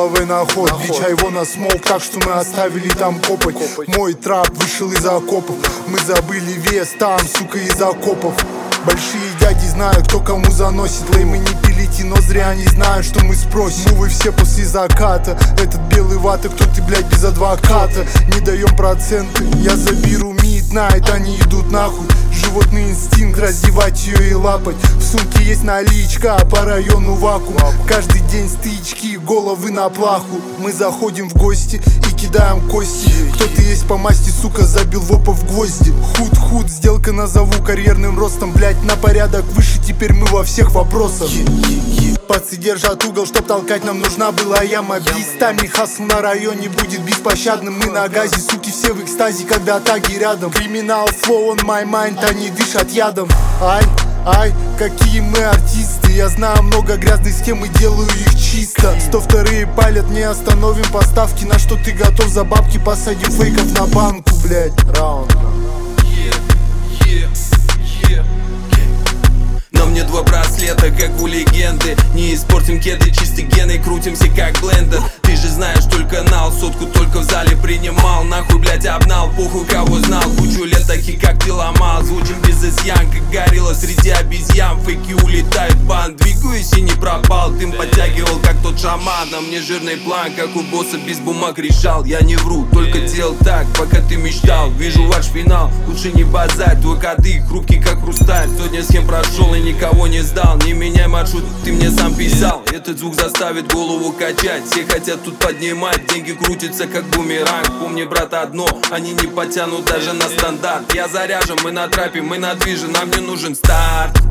головой на ход. Бичай его на смолк, так что мы оставили там копоть. Мой трап вышел из окопов. Мы забыли вес там, сука, из окопов. Большие дяди знают, кто кому заносит. Леймы не пилите, но зря они знают, что мы спросим. Ну вы все после заката. Этот белый вата, кто ты, блядь, без адвоката. Не даем проценты, я заберу миднайт. Они идут нахуй. Животный инстинкт, раздевать ее и лапать. В сумке есть наличка, а по району вакуум. Каждый день стычки, головы на плаху. Мы заходим в гости и кидаем кости. Кто-то есть по масти, сука, забил в опа в гвозди. Худ-худ, сделка назову карьерным ростом. Блять, на порядок выше, теперь мы во всех вопросах. Пацы держат угол, чтоб толкать, нам нужна была яма. Бистами хасл на районе будет беспощадным. Мы на газе, суки, все в экстазе, когда таги рядом. Криминал, flow on my mind, они дышат ядом. Ай, какие мы артисты. Я знаю много грязной схемы, делаю их чисто. 102-е палят, не остановим поставки. На что ты готов за бабки, посадим фейков на банку, блять. Раунд. На мне 2 браслета, как у легенды. Не испортим кеды, чистый гены, крутимся как блендер. Ты же знаешь, только канал, сотку только в зале принимал. Нахуй, блять, обнал, похуй, кого знал. Кучу лет таких, как ты ломал. Звучим без изъян, как горилла среди обезьян. Фейки улетают, бан, двигаюсь и не пропал. Дым подтягивал, как тот шаман. На мне жирный план, как у босса без бумаг решал. Я не вру, только делал так, пока ты мечтал. Вижу ваш финал, лучше не базать. Твой кадык, хрупкий как хрусталь. Сотня схем прошел и никого не сдал. Не меняй маршрут, ты мне сам писал. Этот звук заставит голову качать. Все хотят тут поднимать, деньги крутятся как бумеранг. Помни, брат, одно, они не потянут даже на стандарт. Я заряжен, мы на трапе, мы на движе, нам не нужен старт.